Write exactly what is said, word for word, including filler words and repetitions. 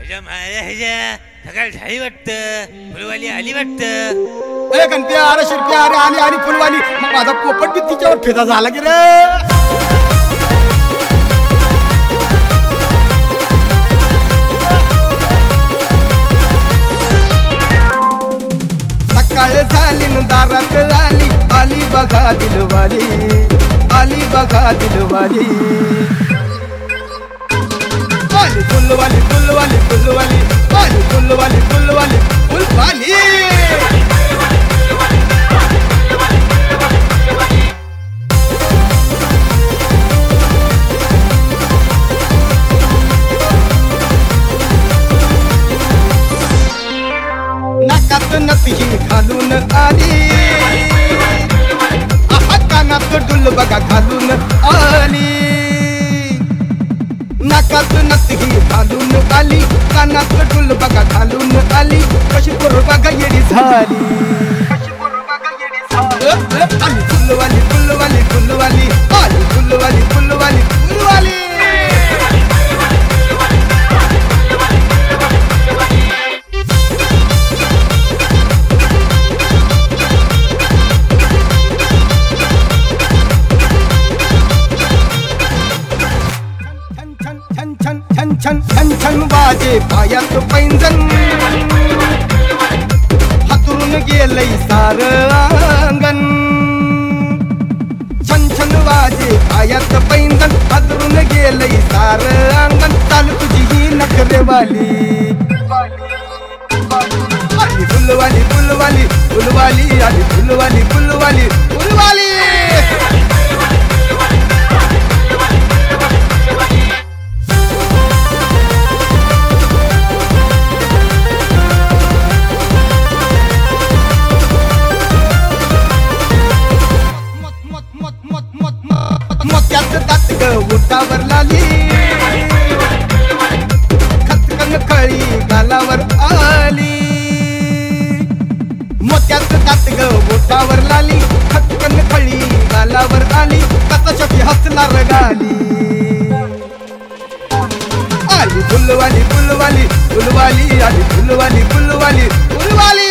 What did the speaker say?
ह्याच्या माया ह्याच्या सकाळ झाली वाटतं, फुलवाली आली वाटतं. ए गणप्या, अरे शिरप्या, अरे आली आली फुलवाली. मग माझा पोपट बी तिच्यावर फेदा झाला की रे. सकाळ झाली न दारात आली, आली बघा दिलवाली, आली बघा दिलवाली. आली फुलवाली फुलवाली फुलवाली, आली फुलवाली फुलवाली फुलवाली. नाकात नथी घालून आली, आहा कानात डुल बघा घालून आली. नाकात नथी घालून आली, कानात डुल बघा घालून आली. कशी पोर बघा येडी झाली, आली फुलवाली फुलवाली फुलवाली, आली फुलवाली फुलवाली फुलवाली. छन छन छन छन वाजे पायात पैंजण, हातरून गेलंय सार अंगण. छन छन वाजे पायात पैंजण, हातरून गेलंय सार अंगण. चाल तुझी ही नखरेवाली, आली फुलवाली फुलवाली फुलवाली, आली फुलवाली फुलवाली फुलवाली. मोत्यात दात ग ओठावर लाली, खतकन खळी गालावर आली. मोत्यात दात ग ओठावर लाली, खतकन खळी गालावर आली. कसा शकी हसणार गाली, आली फुलवाली फुलवाली फुलवाली, आली फुलवाली फुलवाली फुलवाली.